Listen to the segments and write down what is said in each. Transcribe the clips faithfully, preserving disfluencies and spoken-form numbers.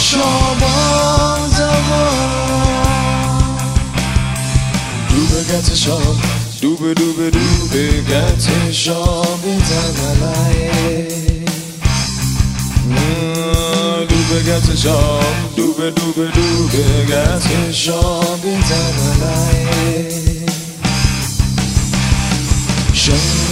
شما زمان دوبه گت شام دوبه دوبه دوبه گت شام تنالای دوبه گت شام دوبه دوبه دوبه گت شام تنالای شام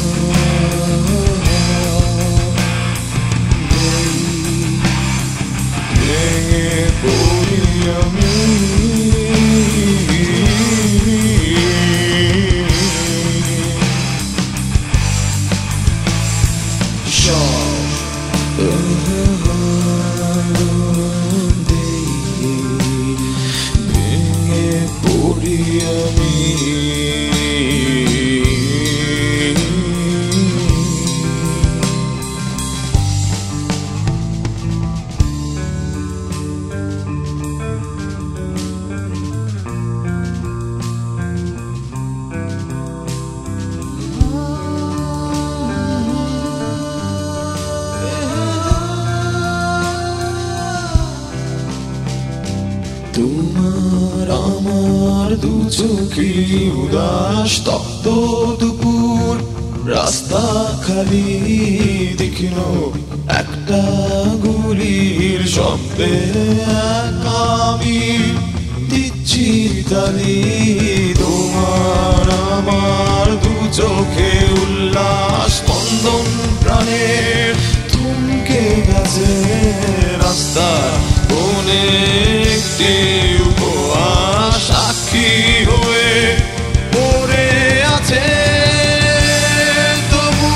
তোমার আমার দু চোখে উদাস তপ্ত দুপুর রাস্তা খালি দেখিল একটা গুলির শব্দে আমি দিচ্ছি তালি তোমার আমার দু চোখে উল্লাস স্পন্দন প্রাণের থমকে গেছে রাস্তা কোনে একটি উপহাস সাক্ষী হয়ে পড়ে আছে তবু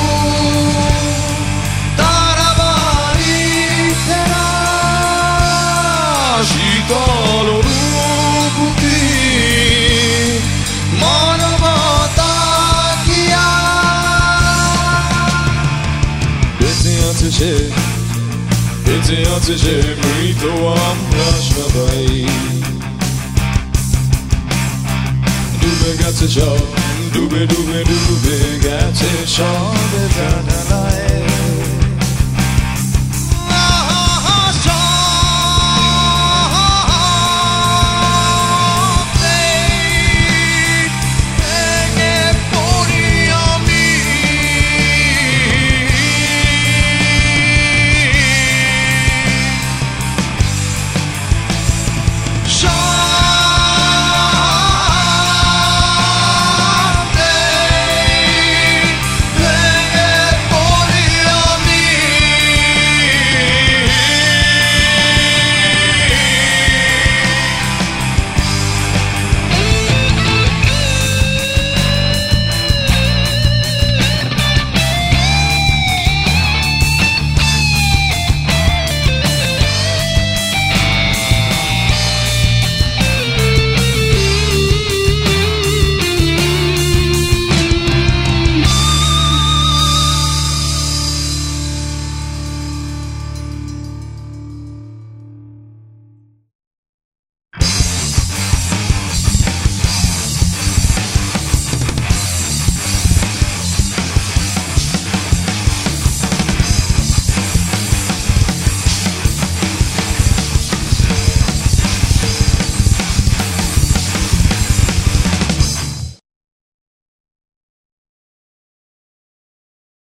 তারা বাড়িতে না শীতল অনুভূতি মানবতা কিয়া বেঁচে আছে সে বেঁচে আছে সে মৃত আমরা সবাই ডুবে গেছে সব ডুবে ডুবে ডুবে গেছে সব জানালায়